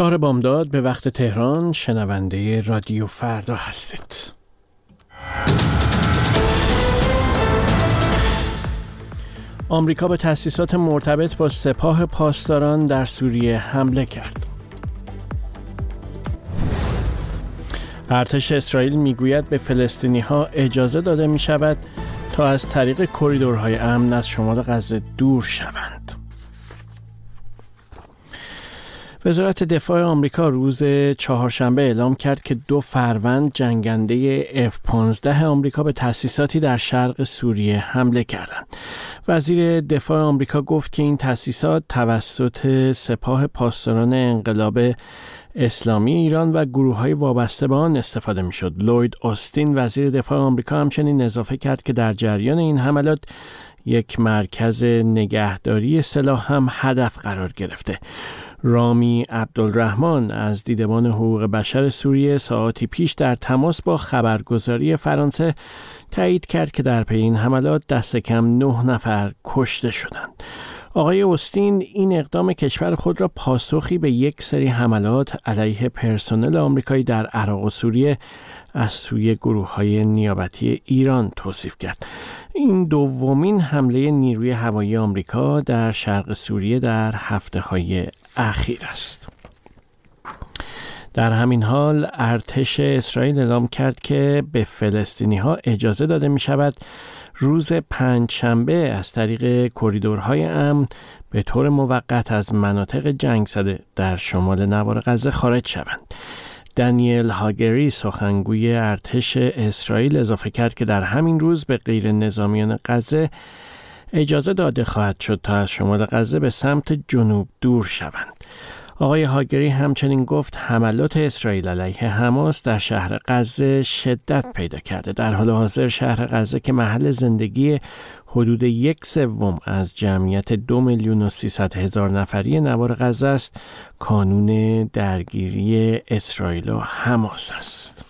4 بامداد به وقت تهران شنونده رادیو فردا هستید. آمریکا به تأسیسات مرتبط با سپاه پاسداران در سوریه حمله کرد. ارتش اسرائیل میگوید به فلسطینی‌ها اجازه داده می‌شود تا از طریق کریدورهای امن از شمال غزه دور شوند. وزارت دفاع آمریکا روز چهارشنبه اعلام کرد که 2 فروند جنگنده F-15 آمریکا به تأسیساتی در شرق سوریه حمله کردند. وزیر دفاع آمریکا گفت که این تأسیسات توسط سپاه پاسداران انقلاب اسلامی ایران و گروه‌های وابسته به آن استفاده می‌شد. لوید آستین وزیر دفاع آمریکا همچنین اضافه کرد که در جریان این حملات یک مرکز نگهداری سلاح هم هدف قرار گرفته. رامی عبدالرحمن از دیدبان حقوق بشر سوریه ساعاتی پیش در تماس با خبرگزاری فرانسه تایید کرد که در پی این حملات دست کم 9 نفر کشته شدند. آقای اوستین این اقدام کشور خود را پاسخی به یک سری حملات علیه پرسنل آمریکایی در عراق و سوریه از سوی گروه‌های نیابتی ایران توصیف کرد. این دومین حمله نیروی هوایی آمریکا در شرق سوریه در هفته‌های اخیر است. در همین حال ارتش اسرائیل اعلام کرد که به فلسطینی‌ها اجازه داده می‌شود روز پنجشنبه از طریق کریدورهای امن به طور موقت از مناطق جنگ زده در شمال نوار غزه خارج شوند. دانیل هاگری سخنگوی ارتش اسرائیل اضافه کرد که در همین روز به غیر نظامیان غزه اجازه داده خواهد شد تا از شمال غزه به سمت جنوب دور شوند. آقای هاگری همچنین گفت حملات اسرائیل علیه حماس در شهر غزه شدت پیدا کرده. در حال حاضر شهر غزه که محل زندگی حدود 1/3 از جمعیت 2,300,000 نفری نوار غزه است، کانون درگیری اسرائیل و حماس است.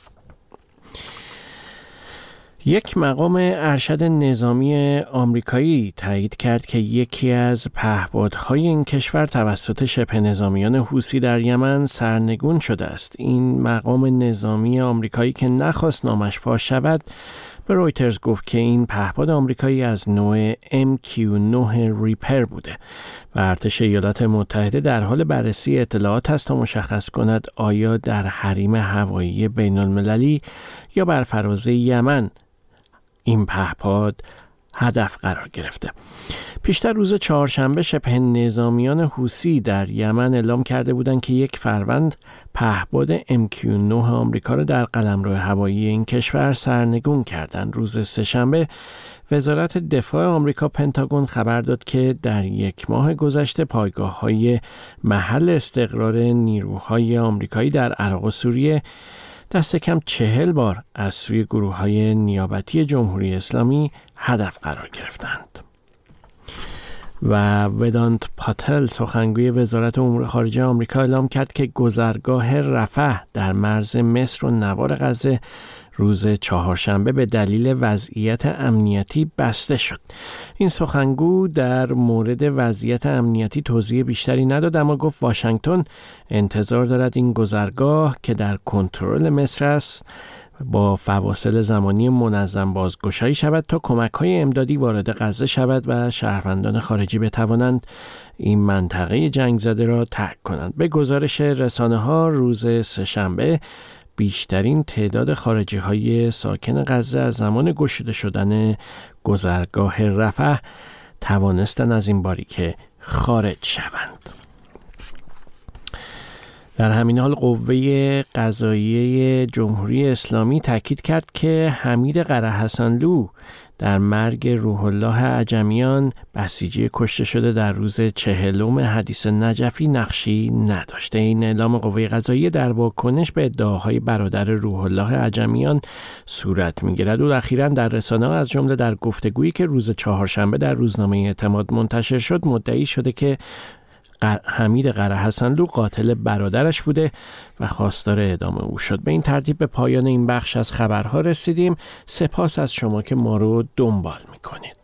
یک مقام ارشد نظامی آمریکایی تایید کرد که یکی از پهپادهای این کشور توسط شبه نظامیان حوثی در یمن سرنگون شده است. این مقام نظامی آمریکایی که نخواست نامش فاش شود به رویترز گفت که این پهپاد آمریکایی از نوع MQ-9 ریپر بوده و ارتش ایالات متحده در حال بررسی اطلاعات است تا مشخص کند آیا در حریم هوایی بین المللی یا بر فراز یمن این پهپاد هدف قرار گرفته. پیشتر روز چهارشنبه شبه نظامیان حوثی در یمن اعلام کرده بودند که یک فروند پهپاد MQ-9 آمریکا را در قلمرو هوایی این کشور سرنگون کردند. روز سه‌شنبه وزارت دفاع آمریکا پنتاگون خبر داد که در 1 ماه گذشته پایگاه‌های محل استقرار نیروهای آمریکایی در عراق و سوریه دست کم 40 بار از سوی گروه‌های نیابتی جمهوری اسلامی هدف قرار گرفتند. و ودانت پاتل سخنگوی وزارت امور خارجه آمریکا اعلام کرد که گذرگاه رفح در مرز مصر و نوار غزه روز چهارشنبه به دلیل وضعیت امنیتی بسته شد. این سخنگو در مورد وضعیت امنیتی توضیح بیشتری نداد، اما گفت واشنگتن انتظار دارد این گذرگاه که در کنترل مصر است با فواصل زمانی منظم بازگشایی شود تا کمک‌های امدادی وارد غزه شود و شهروندان خارجی بتوانند این منطقه جنگ زده را ترک کنند. به گزارش رسانه‌ها روز سه‌شنبه بیشترین تعداد خارجی‌های ساکن غزه از زمان گشوده شدن گذرگاه رفح توانستند از این باریکه خارج شوند. در همین حال قوه قضاییه جمهوری اسلامی تاکید کرد که حمید قره‌حسنلو در مرگ روح الله عجمیان بسیجی کشته شده در روز 40 حدیث نجفی نقشی نداشته. این اعلام قوه قضاییه در واکنش به ادعاهای برادر روح الله عجمیان صورت می‌گیرد. او اخیراً در رسانه‌ها از جمله در گفتگویی که روز چهارشنبه در روزنامه اعتماد منتشر شد مدعی شده که حمید قره‌حسنلو قاتل برادرش بوده و خواستار اعدام او شد. به این ترتیب به پایان این بخش از خبرها رسیدیم. سپاس از شما که ما رو دنبال می‌کنید.